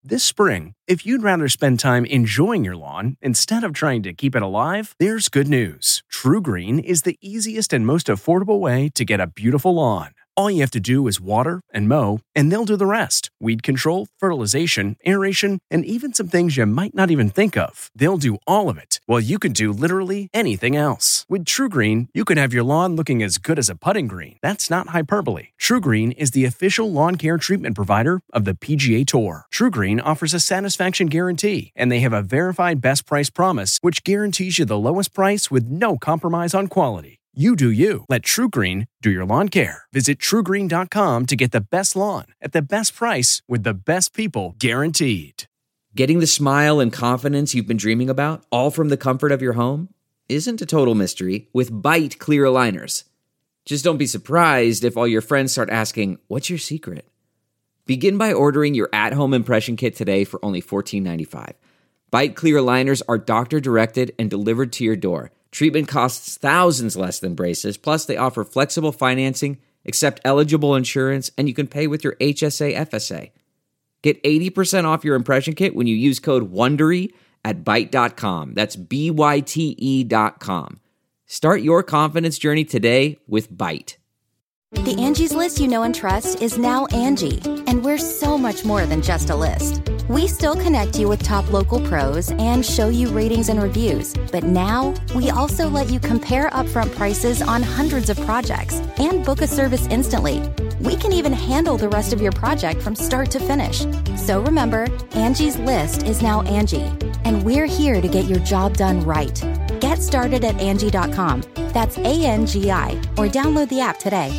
This spring, if you'd rather spend time enjoying your lawn instead of trying to keep it alive, there's good news. TruGreen is the easiest and most affordable way to get a beautiful lawn. All you have to do is water and mow, and they'll do the rest. Weed control, fertilization, aeration, and even some things you might not even think of. They'll do all of it, while you can do literally anything else. With TruGreen, you can have your lawn looking as good as a putting green. That's not hyperbole. TruGreen is the official lawn care treatment provider of the PGA Tour. TruGreen offers a satisfaction guarantee, and they have a verified best price promise, which guarantees you the lowest price with no compromise on quality. You do you. Let TruGreen do your lawn care. Visit TruGreen.com to get the best lawn at the best price with the best people guaranteed. Getting the smile and confidence you've been dreaming about, all from the comfort of your home, isn't a total mystery with Byte clear aligners. Just don't be surprised if all your friends start asking, "What's your secret?" Begin by ordering your at-home impression kit today for only $14.95. Byte clear aligners are doctor-directed and delivered to your door. Treatment costs thousands less than braces, plus they offer flexible financing, accept eligible insurance, and you can pay with your HSA FSA. Get 80% off your impression kit when you use code WONDERY at Byte.com. That's BYTE.com. Start your confidence journey today with Byte. The Angie's List you know and trust is now Angie, and we're so much more than just a list. We still connect you with top local pros and show you ratings and reviews, but now we also let you compare upfront prices on hundreds of projects and book a service instantly. We can even handle the rest of your project from start to finish. So remember, Angie's List is now Angie, and we're here to get your job done right. Get started at Angie.com. That's ANGI, or download the app today.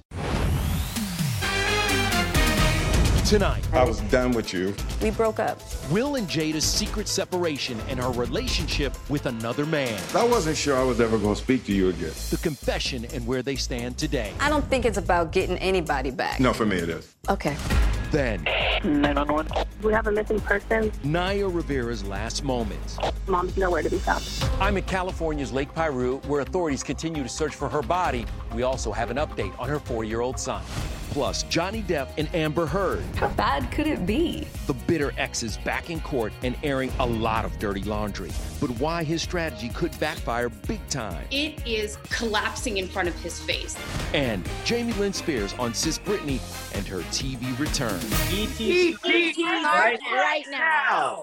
Tonight, I was done with you. We broke up. Will and Jada's secret separation and her relationship with another man. I wasn't sure I was ever going to speak to you again. The confession and where they stand today. I don't think it's about getting anybody back. No, for me it is. Okay. Then, 911. We have a missing person. Naya Rivera's last moments. Mom's nowhere to be found. I'm at California's Lake Piru, where authorities continue to search for her body. We also have an update on her 4-year-old son. Plus, Johnny Depp and Amber Heard. How bad could it be? The bitter exes back in court and airing a lot of dirty laundry. But why his strategy could backfire big time. It is collapsing in front of his face. And Jamie Lynn Spears on Sis Britney and her TV return. E.T. right now.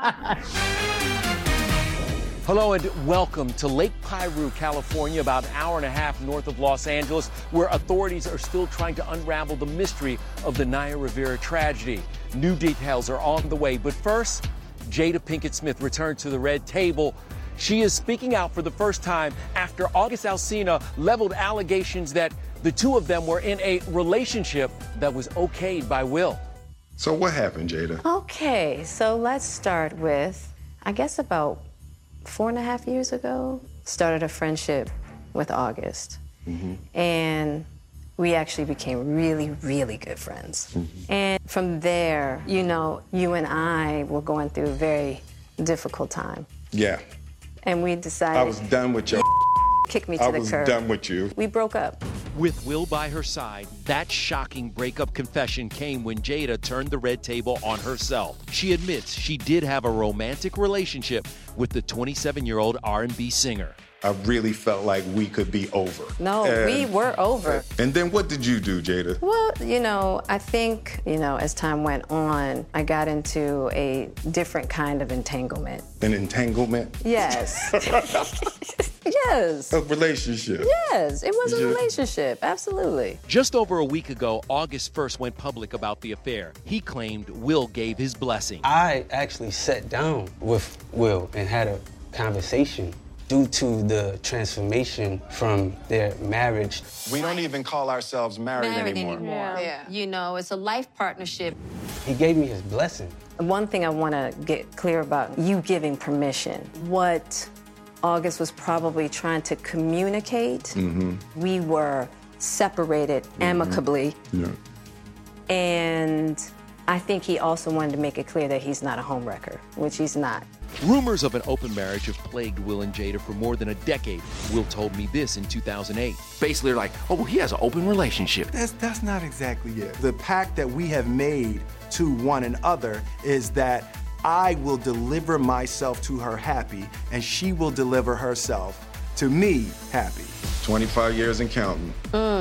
Hello and welcome to Lake Piru, California, about an hour and a half north of Los Angeles, where authorities are still trying to unravel the mystery of the Naya Rivera tragedy. New details are on the way, but first, Jada Pinkett Smith returned to the red table. She is speaking out for the first time after August Alsina leveled allegations that the two of them were in a relationship that was okayed by Will. So what happened, Jada? Okay, so let's start with, I guess about 4.5 years ago, started a friendship with August. Mm-hmm. And we actually became really, really good friends. Mm-hmm. And from there, you know, you and I were going through a very difficult time. Yeah. And we decided... I was done with your... Kick me to the curb. I was done with you. We broke up. With Will by her side, that shocking breakup confession came when Jada turned the red table on herself. She admits she did have a romantic relationship with the 27-year-old R&B singer. I really felt like we could be over. No, we were over. And then what did you do, Jada? Well, you know, I think, you know, as time went on, I got into a different kind of entanglement. An entanglement? Yes. Yes. A relationship? Yes, it was a relationship, absolutely. Just over a week ago, August 1st went public about the affair. He claimed Will gave his blessing. I actually sat down with Will and had a conversation. Due to the transformation from their marriage. We don't even call ourselves married anymore. Yeah. You know, it's a life partnership. He gave me his blessing. One thing I want to get clear about, you giving permission. What August was probably trying to communicate, we were separated amicably. Yeah. And I think he also wanted to make it clear that he's not a homewrecker, which he's not. Rumors of an open marriage have plagued Will and Jada for more than a decade. Will told me this in 2008. Basically, they're like, oh, well, he has an open relationship. That's not exactly it. The pact that we have made to one another is that I will deliver myself to her happy, and she will deliver herself to me happy. 25 years and counting.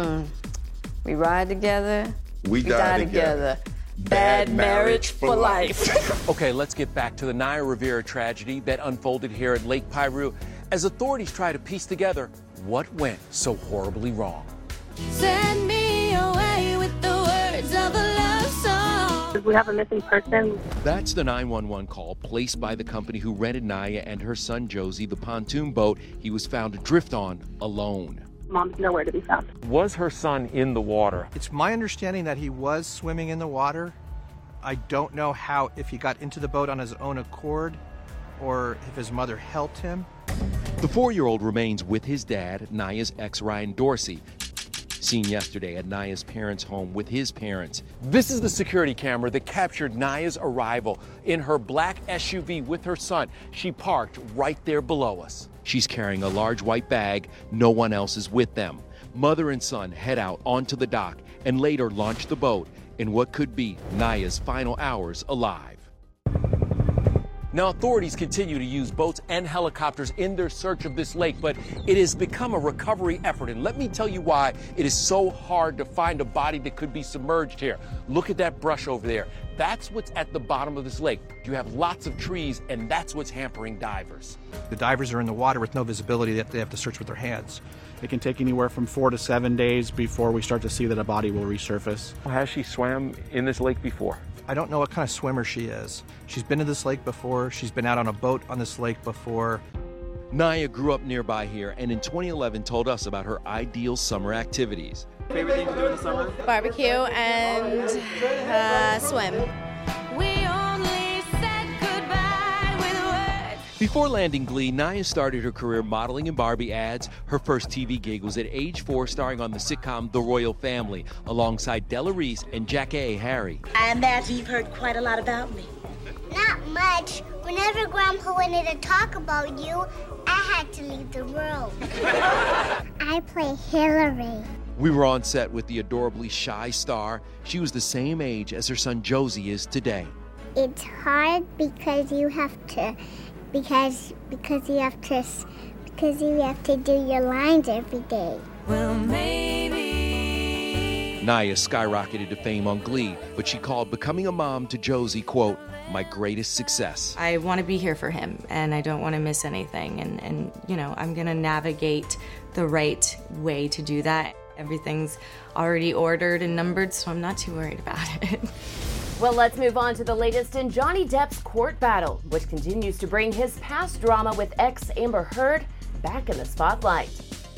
We ride together. We die together. Bad marriage for life. Okay, let's get back to the Naya Rivera tragedy that unfolded here at Lake Piru as authorities try to piece together what went so horribly wrong. Send me away with the words of a love song. We have a missing person. That's the 911 call placed by the company who rented Naya and her son Josie the pontoon boat he was found adrift on alone. Mom's nowhere to be found. Was her son in the water? It's my understanding that he was swimming in the water. I don't know if he got into the boat on his own accord or if his mother helped him. The 4-year-old remains with his dad, Naya's ex Ryan Dorsey, seen yesterday at Naya's parents' home with his parents. This is the security camera that captured Naya's arrival in her black SUV with her son. She parked right there below us. She's carrying a large white bag. No one else is with them. Mother and son head out onto the dock and later launch the boat in what could be Naya's final hours alive. Now, authorities continue to use boats and helicopters in their search of this lake, but it has become a recovery effort. And let me tell you why it is so hard to find a body that could be submerged here. Look at that brush over there. That's what's at the bottom of this lake. You have lots of trees, and that's what's hampering divers. The divers are in the water with no visibility that they have to search with their hands. It can take anywhere from 4 to 7 days before we start to see that a body will resurface. Has she swam in this lake before? I don't know what kind of swimmer she is. She's been to this lake before. She's been out on a boat on this lake before. Naya grew up nearby here and in 2011 told us about her ideal summer activities. Favorite thing to do in the summer? Barbecue and swim. We only said goodbye with words. Before landing Glee, Naya started her career modeling in Barbie ads. Her first TV gig was at age 4, starring on the sitcom The Royal Family, alongside Della Reese and Jackée Harry. I imagine you've heard quite a lot about me. Not much. Whenever Grandpa wanted to talk about you, I had to leave the room. I play Hillary. We were on set with the adorably shy star. She was the same age as her son Josie is today. It's hard because you have to do your lines every day. Well, maybe. Naya skyrocketed to fame on Glee, but she called becoming a mom to Josie, quote, my greatest success. I want to be here for him, and I don't want to miss anything. And you know, I'm going to navigate the right way to do that. Everything's already ordered and numbered, so I'm not too worried about it. Well, let's move on to the latest in Johnny Depp's court battle, which continues to bring his past drama with ex Amber Heard back in the spotlight.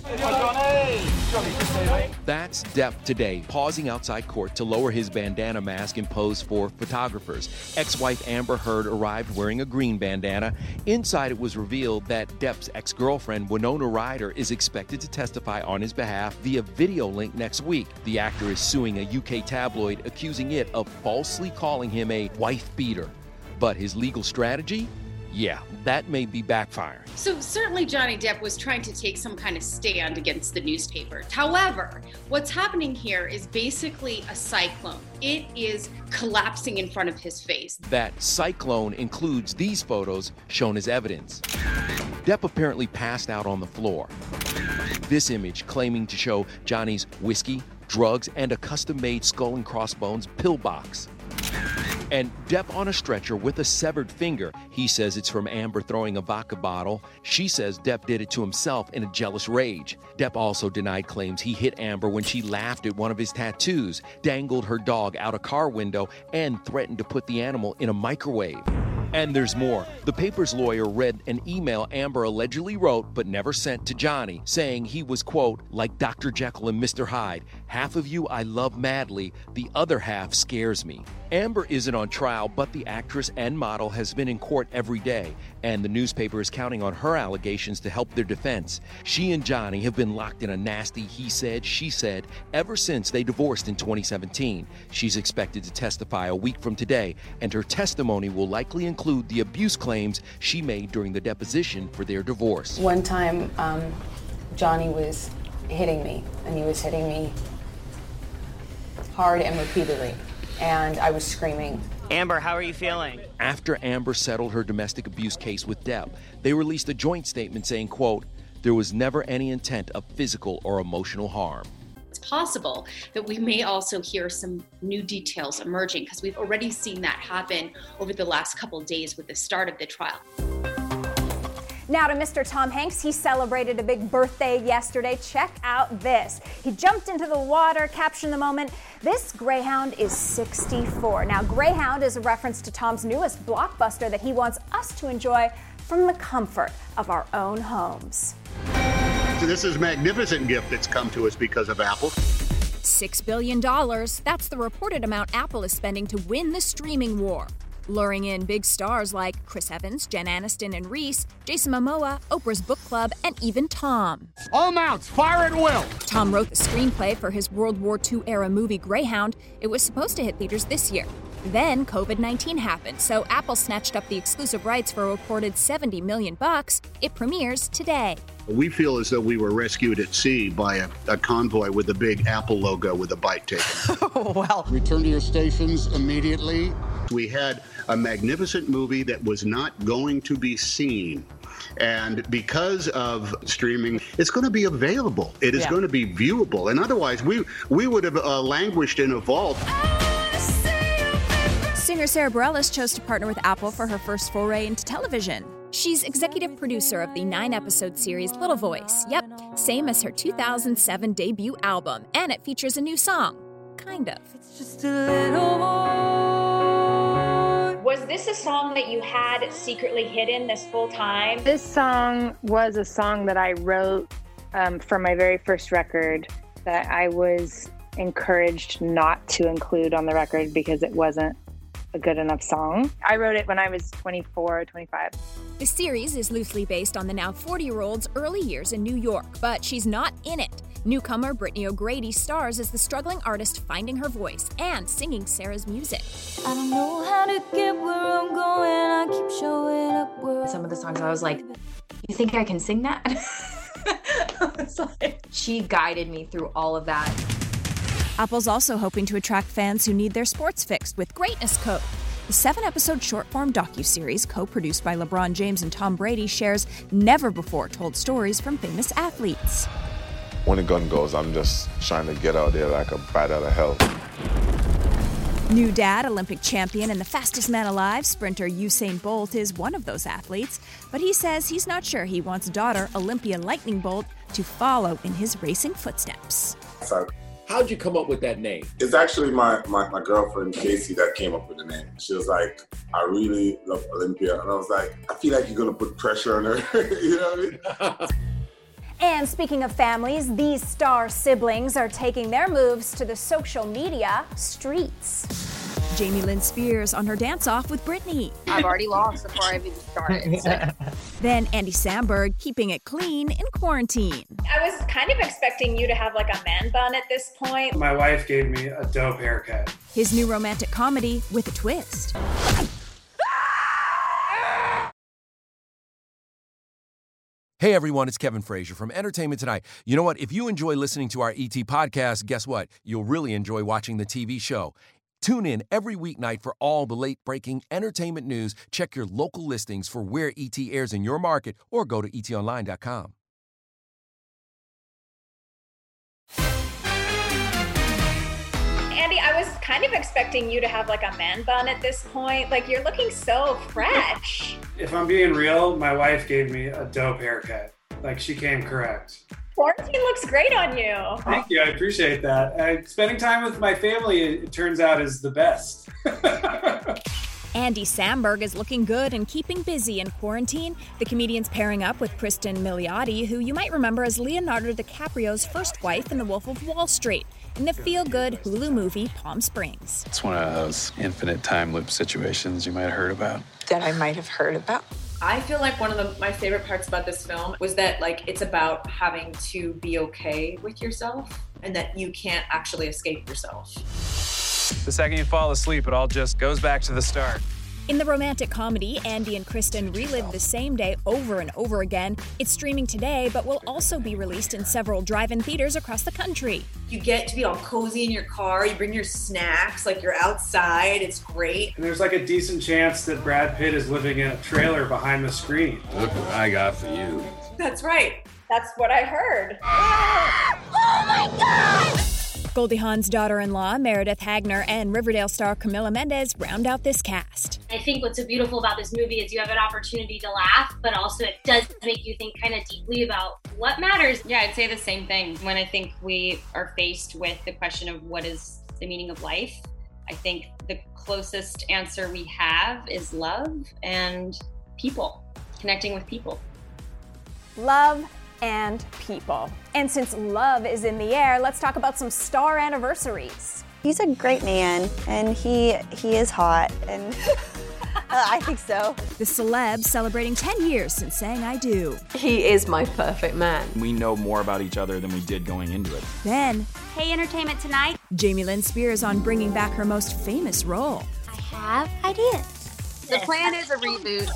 That's Depp today, pausing outside court to lower his bandana mask and pose for photographers. Ex-wife Amber Heard arrived wearing a green bandana. Inside, it was revealed that Depp's ex-girlfriend Winona Ryder is expected to testify on his behalf via video link next week. The actor is suing a UK tabloid, accusing it of falsely calling him a wife beater. But his legal strategy? Yeah, that may be backfiring. So certainly Johnny Depp was trying to take some kind of stand against the newspaper. However, what's happening here is basically a cyclone. It is collapsing in front of his face. That cyclone includes these photos shown as evidence. Depp apparently passed out on the floor. This image claiming to show Johnny's whiskey, drugs, and a custom-made skull and crossbones pillbox. And Depp on a stretcher with a severed finger. He says it's from Amber throwing a vodka bottle. She says Depp did it to himself in a jealous rage. Depp also denied claims he hit Amber when she laughed at one of his tattoos, dangled her dog out a car window, and threatened to put the animal in a microwave. And there's more. The paper's lawyer read an email Amber allegedly wrote but never sent to Johnny, saying he was, quote, like Dr. Jekyll and Mr. Hyde. Half of you I love madly, the other half scares me. Amber isn't on trial, but the actress and model has been in court every day, and the newspaper is counting on her allegations to help their defense. She and Johnny have been locked in a nasty he said, she said ever since they divorced in 2017. She's expected to testify a week from today, and her testimony will likely include the abuse claims she made during the deposition for their divorce. One time, Johnny was hitting me, and he was hitting me hard and repeatedly. and I was screaming. Amber, how are you feeling? After Amber settled her domestic abuse case with Depp, they released a joint statement saying, quote, "There was never any intent of physical or emotional harm." It's possible that we may also hear some new details emerging because we've already seen that happen over the last couple of days with the start of the trial. Now to Mr. Tom Hanks. He celebrated a big birthday yesterday. Check out this. He jumped into the water, captioned the moment. This Greyhound is 64. Now, Greyhound is a reference to Tom's newest blockbuster that he wants us to enjoy from the comfort of our own homes. So this is a magnificent gift that's come to us because of Apple. $6 billion. That's the reported amount Apple is spending to win the streaming war. Luring in big stars like Chris Evans, Jen Aniston and Reese, Jason Momoa, Oprah's Book Club, and even Tom. All mounts, fire at will! Tom wrote the screenplay for his World War II-era movie Greyhound. It was supposed to hit theaters this year. Then COVID-19 happened, so Apple snatched up the exclusive rights for a reported $70 million. It premieres today. We feel as though we were rescued at sea by a convoy with a big Apple logo with a bite taken. Well. Return to your stations immediately. We had a magnificent movie that was not going to be seen. And because of streaming, it's going to be available. It is going to be viewable. And otherwise, we would have languished in a vault. Singer Sarah Bareilles chose to partner with Apple for her first foray into television. She's executive producer of the 9-episode series Little Voice. Yep, same as her 2007 debut album, and it features a new song. Kind of. It's just a little more. Was this a song that you had secretly hidden this whole time? This song was a song that I wrote for my very first record that I was encouraged not to include on the record because it wasn't a good enough song. I wrote it when I was 24 or 25. The series is loosely based on the now 40-year-old's early years in New York, but she's not in it. Newcomer Brittany O'Grady stars as the struggling artist finding her voice and singing Sarah's music. I don't know how to get where I'm going. I keep showing up where Some of the songs I was like, you think I can sing that? She guided me through all of that. Apple's also hoping to attract fans who need their sports fixed with Greatness Code. The 7-episode short-form docuseries, co-produced by LeBron James and Tom Brady, shares never-before-told stories from famous athletes. When the gun goes, I'm just trying to get out there like a bat out of hell. New dad, Olympic champion, and the fastest man alive, sprinter Usain Bolt, is one of those athletes. But he says he's not sure he wants daughter, Olympia Lightning Bolt, to follow in his racing footsteps. How'd you come up with that name? It's actually my girlfriend, Casey, that came up with the name. She was like, I really love Olympia. And I was like, I feel like you're going to put pressure on her. You know what I mean? And speaking of families, these star siblings are taking their moves to the social media streets. Jamie Lynn Spears on her dance-off with Britney. I've already lost before I've even started. So. Then Andy Samberg keeping it clean in quarantine. I was kind of expecting you to have like a man bun at this point. My wife gave me a dope haircut. His new romantic comedy with a twist. Hey everyone, it's Kevin Frazier from Entertainment Tonight. You know what? If you enjoy listening to our ET podcast, guess what? You'll really enjoy watching the TV show. Tune in every weeknight for all the late-breaking entertainment news. Check your local listings for where ET airs in your market or go to etonline.com. Andy, I was kind of expecting you to have like a man bun at this point. Like, you're looking so fresh. If I'm being real, my wife gave me a dope haircut. Like, she came correct. Quarantine looks great on you. Thank you, I appreciate that. Spending time with my family, it turns out, is the best. Andy Samberg is looking good and keeping busy in quarantine. The comedian's pairing up with Kristen Milioti, who you might remember as Leonardo DiCaprio's first wife in The Wolf of Wall Street, in the feel-good Hulu movie Palm Springs. It's one of those infinite time loop situations you might have heard about. That I might have heard about. I feel like one of my favorite parts about this film was that like it's about having to be okay with yourself and that you can't actually escape yourself. The second you fall asleep, it all just goes back to the start. In the romantic comedy, Andy and Kristen relive the same day over and over again. It's streaming today, but will also be released in several drive-in theaters across the country. You get to be all cozy in your car. You bring your snacks, like you're outside. It's great. And there's like a decent chance that Brad Pitt is living in a trailer behind the screen. Look what I got for you. That's right. That's what I heard. Oh my God! Goldie Hawn's daughter-in-law, Meredith Hagner, and Riverdale star Camila Mendez round out this cast. I think what's so beautiful about this movie is you have an opportunity to laugh, but also it does make you think kind of deeply about what matters. Yeah, I'd say the same thing. When I think we are faced with the question of what is the meaning of life, I think the closest answer we have is love and people, connecting with people. Love and people. And since love is in the air, let's talk about some star anniversaries. He's a great man, and he is hot, and I think so. The celeb celebrating 10 years since saying I do. He is my perfect man. We know more about each other than we did going into it. Then, Hey Entertainment Tonight. Jamie Lynn Spears on bringing back her most famous role. I have ideas. The plan is a reboot.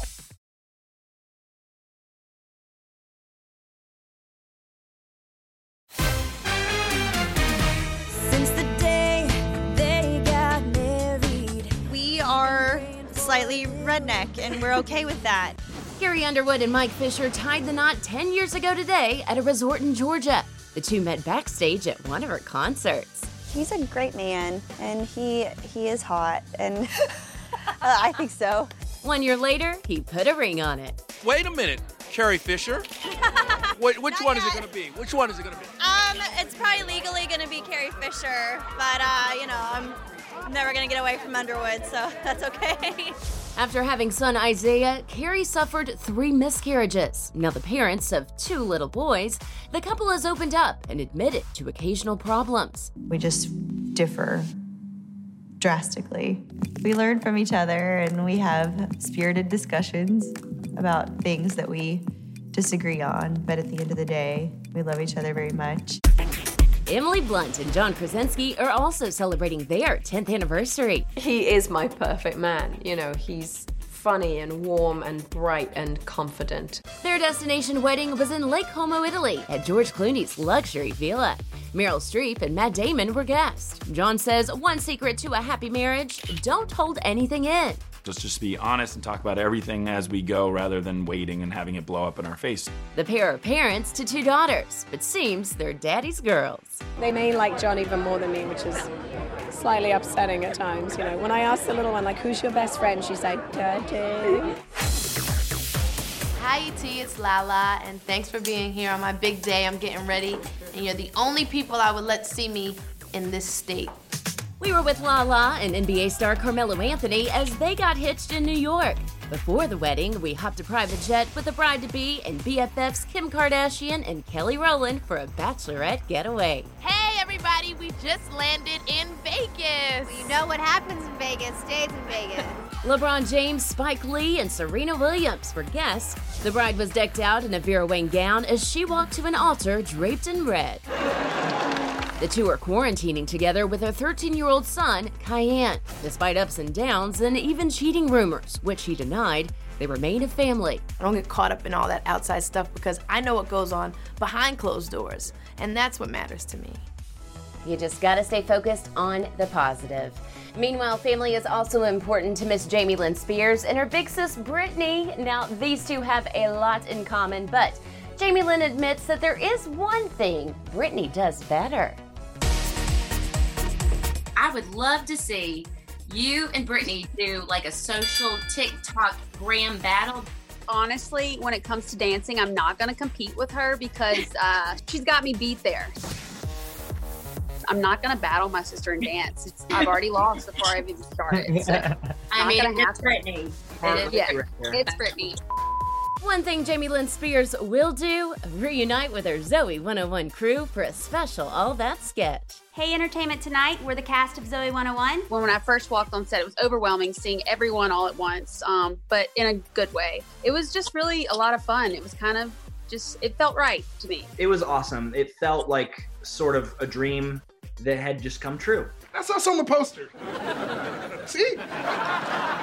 Since the day they got married, we are slightly redneck, and we're okay with that. Carrie Underwood and Mike Fisher tied the knot 10 years ago today at a resort in Georgia. The two met backstage at one of her concerts. He's a great man, and he is hot, and I think so. 1 year later, he put a ring on it. Wait a minute, Carrie Fisher. Which one is it going to be? Which one is it going to be? It's probably legally gonna be Carrie Fisher, but I'm never gonna get away from Underwood, so that's okay. After having son Isaiah, Carrie suffered 3 miscarriages. Now the parents of 2 little boys, the couple has opened up and admitted to occasional problems. We just differ drastically. We learn from each other, and we have spirited discussions about things that we disagree on, but at the end of the day, we love each other very much. Emily Blunt and John Krasinski are also celebrating their 10th anniversary. He is my perfect man. He's funny and warm and bright and confident. Their destination wedding was in Lake Como, Italy, at George Clooney's luxury villa. Meryl Streep and Matt Damon were guests. John says one secret to a happy marriage: don't hold anything in. Let's just be honest and talk about everything as we go rather than waiting and having it blow up in our face. The pair are parents to 2 daughters, but seems they're daddy's girls. They may like John even more than me, which is slightly upsetting at times. When I ask the little one, like, who's your best friend? She's like, Daddy. Hi, E.T., it's Lala, and thanks for being here on my big day. I'm getting ready, and you're the only people I would let see me in this state. We were with Lala and NBA star Carmelo Anthony as they got hitched in New York. Before the wedding, we hopped a private jet with the bride-to-be and BFFs Kim Kardashian and Kelly Rowland for a bachelorette getaway. Hey, everybody, we just landed in Vegas. You know what happens in Vegas stays in Vegas. LeBron James, Spike Lee, and Serena Williams were guests. The bride was decked out in a Vera Wang gown as she walked to an altar draped in red. The two are quarantining together with their 13-year-old son, Kyan. Despite ups and downs and even cheating rumors, which he denied, they remain a family. I don't get caught up in all that outside stuff because I know what goes on behind closed doors, and that's what matters to me. You just gotta stay focused on the positive. Meanwhile, family is also important to Miss Jamie Lynn Spears and her big sis, Britney. Now, these two have a lot in common, but Jamie Lynn admits that there is one thing Britney does better. I would love to see you and Britney do like a social TikTok gram battle. Honestly, when it comes to dancing, I'm not going to compete with her because she's got me beat there. I'm not going to battle my sister in dance. I've already lost before I've even started. So I mean, it's Britney. It's Britney. One thing Jamie Lynn Spears will do, reunite with her Zoe 101 crew for a special All That sketch. Hey Entertainment Tonight, we're the cast of Zoe 101. When I first walked on set, it was overwhelming seeing everyone all at once, but in a good way. It was just really a lot of fun. It was kind of it felt right to me. It was awesome. It felt like sort of a dream that had just come true. That's us on the poster. See?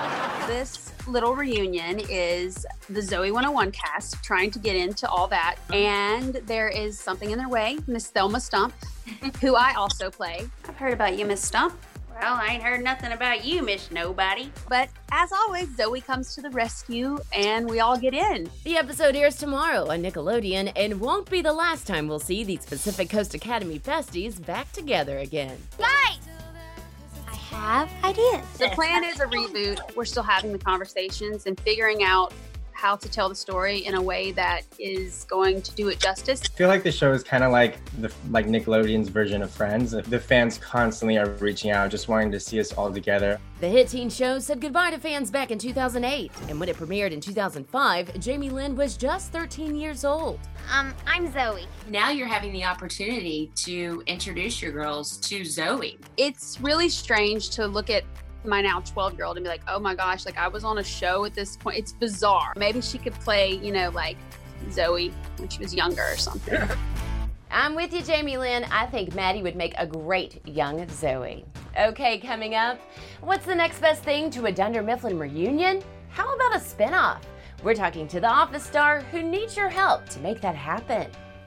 this little reunion is the Zoe 101 cast trying to get into all that. And there is something in their way, Miss Thelma Stump, who I also play. I've heard about you, Miss Stump. Well, I ain't heard nothing about you, Miss Nobody. But as always, Zoe comes to the rescue and we all get in. The episode airs tomorrow on Nickelodeon and won't be the last time we'll see these Pacific Coast Academy besties back together again. Guys! I have ideas. The plan is a reboot. We're still having the conversations and figuring out how to tell the story in a way that is going to do it justice. I feel like the show is kind of like Nickelodeon's version of Friends. The fans constantly are reaching out, just wanting to see us all together. The hit teen show said goodbye to fans back in 2008, and when it premiered in 2005, Jamie Lynn was just 13 years old. I'm Zoe. Now you're having the opportunity to introduce your girls to Zoe. It's really strange to look at my now 12-year-old and be like, oh my gosh, like I was on a show at this point. It's bizarre. Maybe she could play, like Zoe when she was younger or something. I'm with you, Jamie Lynn. I think Maddie would make a great young Zoe. Okay, coming up, what's the next best thing to a Dunder Mifflin reunion? How about a spinoff? We're talking to the Office star who needs your help to make that happen.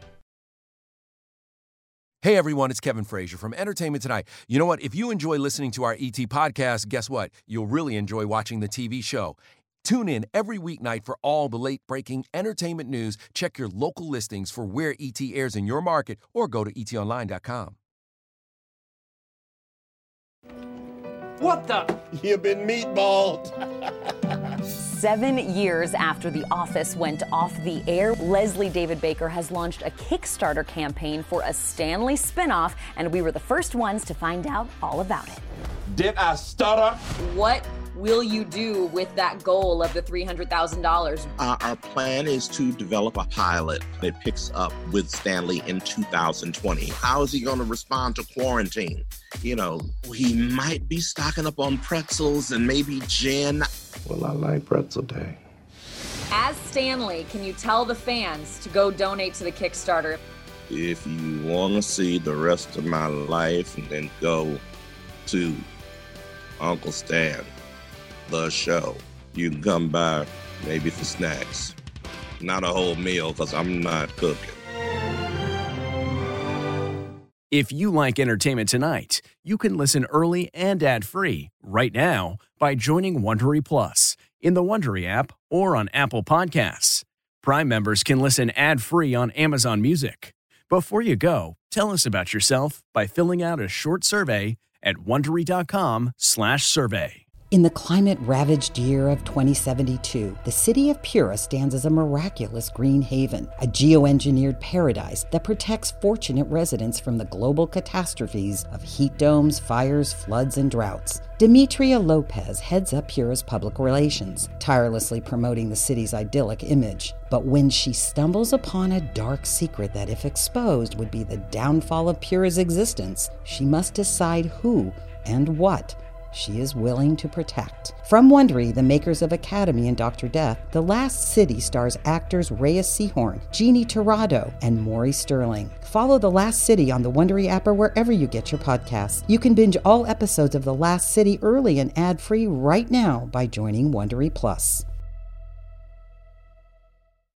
Hey everyone, it's Kevin Frazier from Entertainment Tonight. You know what? If you enjoy listening to our ET podcast, guess what? You'll really enjoy watching the TV show. Tune in every weeknight for all the late-breaking entertainment news. Check your local listings for where ET airs in your market or go to etonline.com. What the? You've been meatballed. 7 years after The Office went off the air, Leslie David Baker has launched a Kickstarter campaign for a Stanley spinoff, and we were the first ones to find out all about it. Did I stutter? What will you do with that goal of the $300,000? Our plan is to develop a pilot that picks up with Stanley in 2020. How is he going to respond to quarantine? He might be stocking up on pretzels and maybe gin. Well, I like pretzel day. As Stanley, can you tell the fans to go donate to the Kickstarter? If you want to see the rest of my life, then go to Uncle Stan, the show. You can come by maybe for snacks. Not a whole meal, because I'm not cooking. If you like Entertainment Tonight, you can listen early and ad-free right now by joining Wondery Plus in the Wondery app or on Apple Podcasts. Prime members can listen ad-free on Amazon Music. Before you go, tell us about yourself by filling out a short survey at Wondery.com/survey. In the climate-ravaged year of 2072, the city of Pura stands as a miraculous green haven, a geoengineered paradise that protects fortunate residents from the global catastrophes of heat domes, fires, floods, and droughts. Demetria Lopez heads up Pura's public relations, tirelessly promoting the city's idyllic image. But when she stumbles upon a dark secret that, if exposed, would be the downfall of Pura's existence, she must decide who and what she is willing to protect. From Wondery, the makers of Academy and Dr. Death, The Last City stars actors Reyes Sehorn, Jeannie Torrado, and Maury Sterling. Follow The Last City on the Wondery app or wherever you get your podcasts. You can binge all episodes of The Last City early and ad-free right now by joining Wondery Plus.